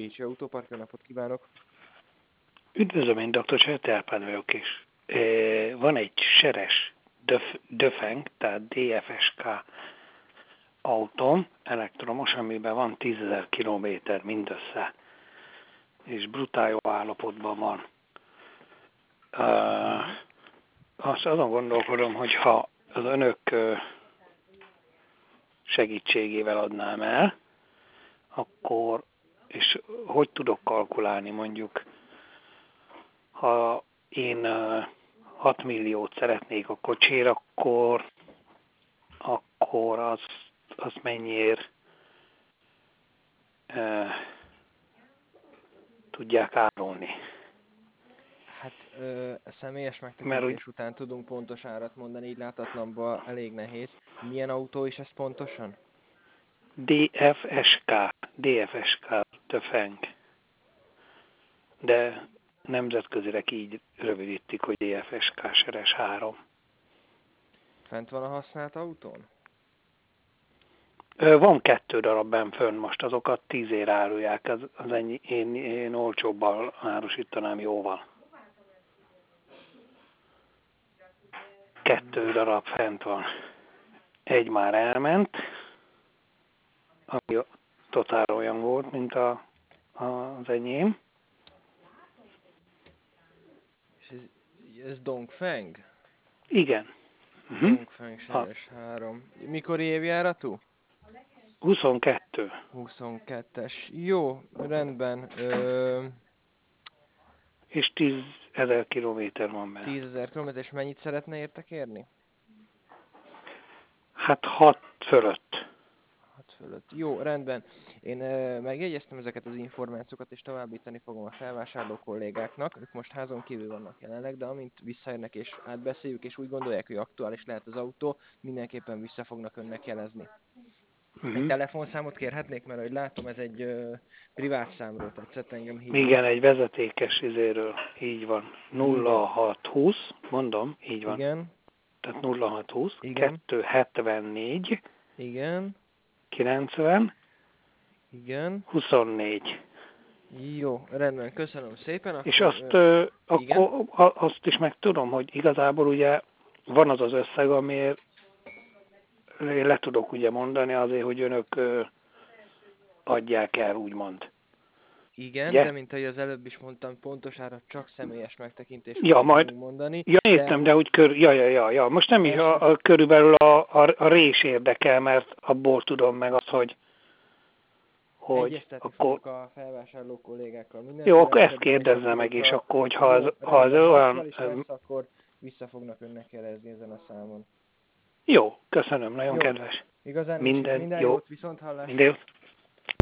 Pécsi Autópark, jó napot kívánok! Üdvözlöm, én dr. Csertelpán vagyok, és van egy seres Döfeng, tehát DFSK autóm, elektromos, amiben van 10.000 kilométer mindössze, és brutál jó állapotban van. Azt azon gondolkodom, hogy ha az önök segítségével adnám el, akkor, és hogy tudok kalkulálni mondjuk, ha én 6 milliót szeretnék a kocsira, akkor azt mennyiért tudják árulni. Hát személyes megtekintés után tudunk pontos árat mondani, így látatlanban elég nehéz. Milyen autó is ez pontosan? DFSK Döfeng. De nemzetközileg így rövidítik, hogy DFSK Seres 3. Fent van a használt autón? Van 2 darab benn fönn most, azokat 10 ér árulják, az ennyi, én olcsóbban árusítanám jóval. 2 darab fent van. Egy már elment, ami totál olyan volt, mint az enyém. És ez Dongfeng? Igen. Dongfeng Seres 3. Mikor évjáratú? 22. 22-es. Jó, rendben. És 10.000 kilométer van benne. 10.000 kilométer, és mennyit szeretne érte kérni? Hát 6 fölött. 6 fölött. Jó, rendben. Én megjegyeztem ezeket az információkat, és továbbítani fogom a felvásárló kollégáknak. Ők most házon kívül vannak jelenleg, de amint visszaérnek és átbeszéljük, és úgy gondolják, hogy aktuális lehet az autó, mindenképpen vissza fognak önnek jelezni. Egy telefonszámot kérhetnék, mert ahogy látom, ez egy privát számról tetszett engem hívni. Igen, egy vezetékes izéről, így van. 0620, mondom, így van. Igen. Tehát 0620, Igen. 274, Igen. 90, Igen. 24. Jó, rendben, köszönöm szépen. Akkor, és azt is megtudom, hogy igazából ugye van az az összeg, amiért le tudok ugye mondani azért, hogy önök adják el, úgymond. Igen, ugye? de mint ahogy az előbb is mondtam, pontos árat csak személyes megtekintés majd mondani. Ja, értem, de úgy most nem is körülbelül a rés érdekel, mert abból tudom meg azt, hogy egyeztetni akkor... fogok a felvásárló kollégákkal. Jó, akkor ezt kérdezze meg, és akkor, hogy ha az olyan... lesz, akkor vissza fognak önnek jelezni ezen a számon. Jó, köszönöm, nagyon kedves. Igazán minden jót, viszont hallásra. Minden jót.